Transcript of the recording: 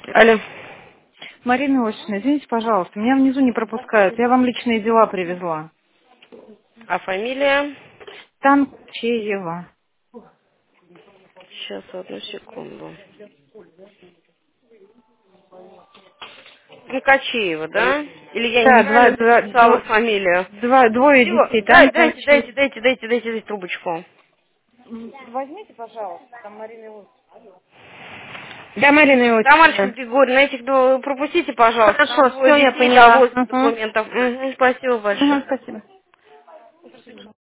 Алло. Марина Иосифовна, извините, пожалуйста, меня внизу не пропускают. Я вам личные дела привезла. А фамилия? Танчеева. Сейчас, одну секунду. Мукачеева, да? Или я Да, неправильно записала фамилию? двое Все, детей. Танчеева. дайте трубочку. Возьмите, пожалуйста, там Марина Иосифовна. Да, Марина Тамарочка Иосифовна. Григорьевна, этих пропустите, пожалуйста. Там Хорошо, двое все, я детей поняла. довозят Угу. документов. Мгм, спасибо большое. Угу, спасибо.